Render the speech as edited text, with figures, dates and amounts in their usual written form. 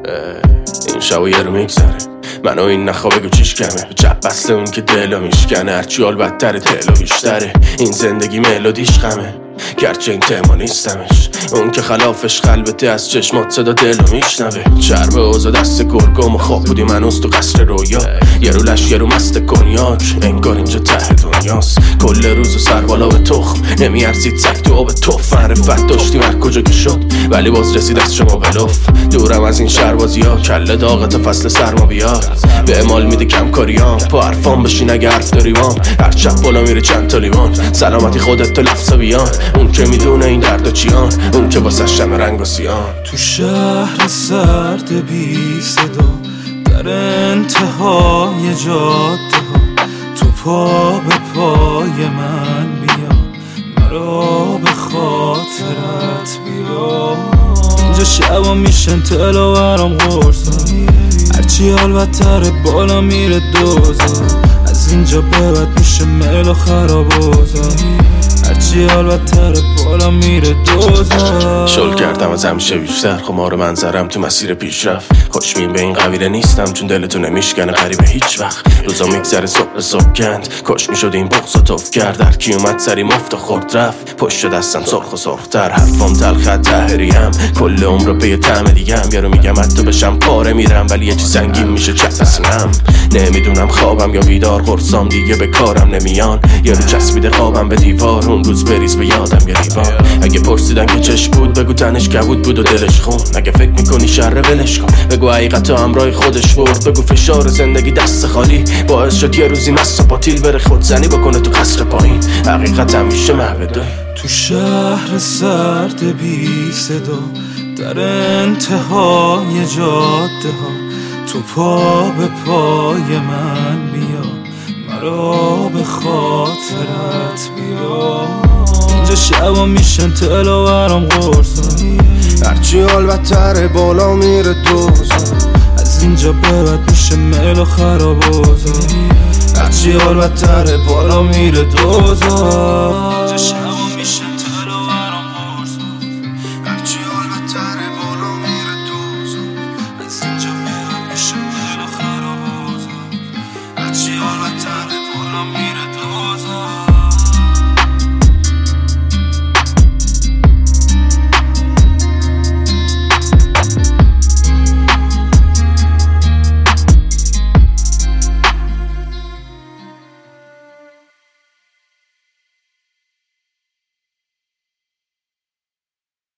این شب یه رو میگذره منو این نخواه بگو چیش کمه جب بسته اون که دلو میشکنه هرچی حال بدتره تلو بیشتره این زندگی ملودیش غمه گرچه این تما نیستمش اون که خلافش خلبته از چشمات صدا دلو میشنوه چربه اوزا دست گرگم و خواب بودیم هنوز تو قصر رویا یه رو لش یه رو مست کنیاک انگار اینجا ته دنیاست کل روز و سر بالا به تخم نمیارزید سک تو آب توف معرفت داشتیم هر کجا که شد ولی باز رسید از شما بلوف دورم از این شهربازی ها کله داغت فصل سرما بیار به امال میده کم کاریام پا حرفام بشین اگه حرف داری وام هر چپ بالا میره چند تا لیوان سلامتی خودت تو لفظا بیان اون که میدونه این درد و چیان اون که واسه شم رنگ و سیان تو شهر سرد بی صدا در انتهای جاده ها تو پا به پای من بیا مرا به خاطرت بیا اینجا شبا میشن تلا برام قرصا هرچی حال بدتره بالا میره دوزا از اینجا به بعد میشه میل و خرابوزا هرچی حال بدتره بالا میره دوزا شل کردم از همیشه بیشتر خمار منظرم تو مسیر پیشرفت خوشبین به این قبیله نیستم چون دلتو نمیشکنه قریبه هیچ وقت روزا میگذره صبح صبح گند کاش میشد این بغضا توف کرد هر کی اومد سری مفت و خورد رفت پشت دستم سرخ و سرختر حرفام تلخ تحریم کل عمر به یه طعم دیگم یارو میگم حتی بشم پاره میرم ولی یه چی سنگین میشه چپ سینم نمیدونم خوابم یا بیدار قرصام دیگه به کارم نمیان یارو چسبیده خوابم به دیوار اون روز بریز به یادم یه ریوان اگه پرسیدن که چش بود بگو تنش کبود بود و دلش خون اگه فکر میکنی شر ولش کن بگو حقیقتا همراه خودش برد بگو فشار زندگی دست خالی باعث شد یه روزی مست و پاتیل بره خودزنی بکنه تو قصر پایین حقیقت همیشه محوده تو شهر سرد بی صدا در انتهای جاده ها تو پا به پای من بیا مرا به خاطرت بیا اینجا شبا میشن تلا برام قرصا هرچی حال بدتره بالا میره دوزا از اینجا به بعد میشه میل و خرابوزا هرچی حال بدتره بالا میره دوزا